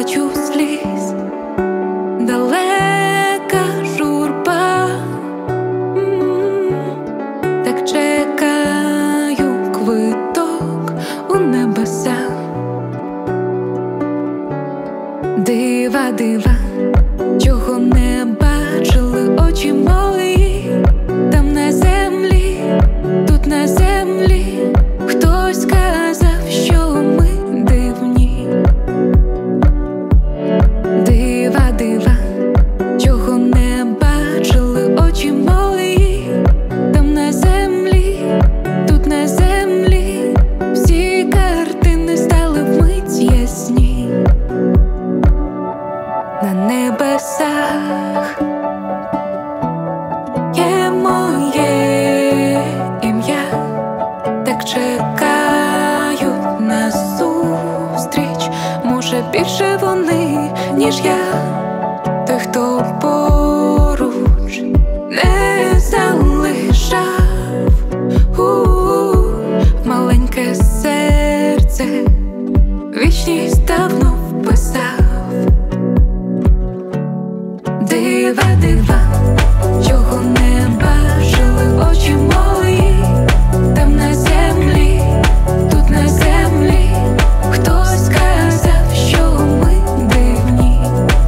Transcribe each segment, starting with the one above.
бачу сліз, далека журба, так чекаю квиток у небеса. Дива, дива, чого не бачили очі мої, там на землі, тут на землі. Хтось сказав, що ми дивні. Дива, дива, чого не бачили очі мої, там на землі, тут на землі. Всі картини стали вмить ясні. На небесах є моє ім'я, так чекають на зустріч. Може, більше вони, ніж я. Той, хто поруч не залишав маленьке серце, вічність давно вписав. Дива, дива, чого не бачили очі мої, там на землі, тут на землі. Хтось сказав, що ми дивні.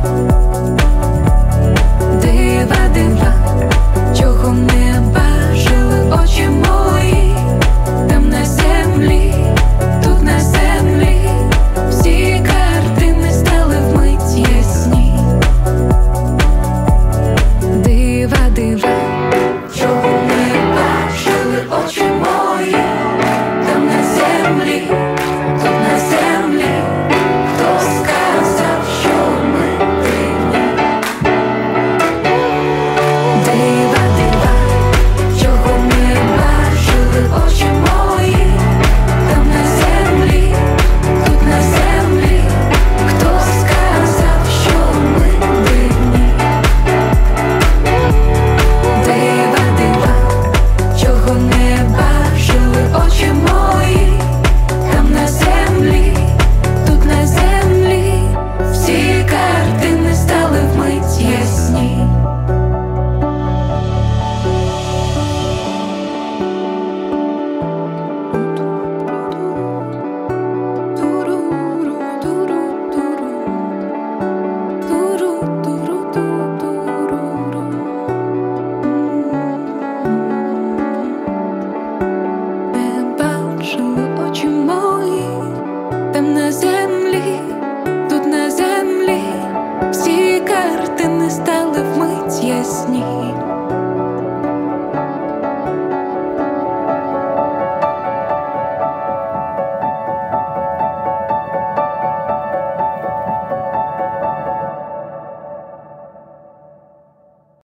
Дива, дива, чого не бачили очі мої, там на землі, тут на землі. Всі картини стали вмить ясні. Дива, дива, чого не бачили очі мої, там на землі, тут на землі. Хто сказав, що ми дивні. Дива, дива, чого не бачили очі мої, там на землі, тут на землі. Хто сказав, що ми дивні. Дива, дива, чого не бачили очі мої, там на землі, тут на землі. Всі картини стали вмить ясні. Не бачили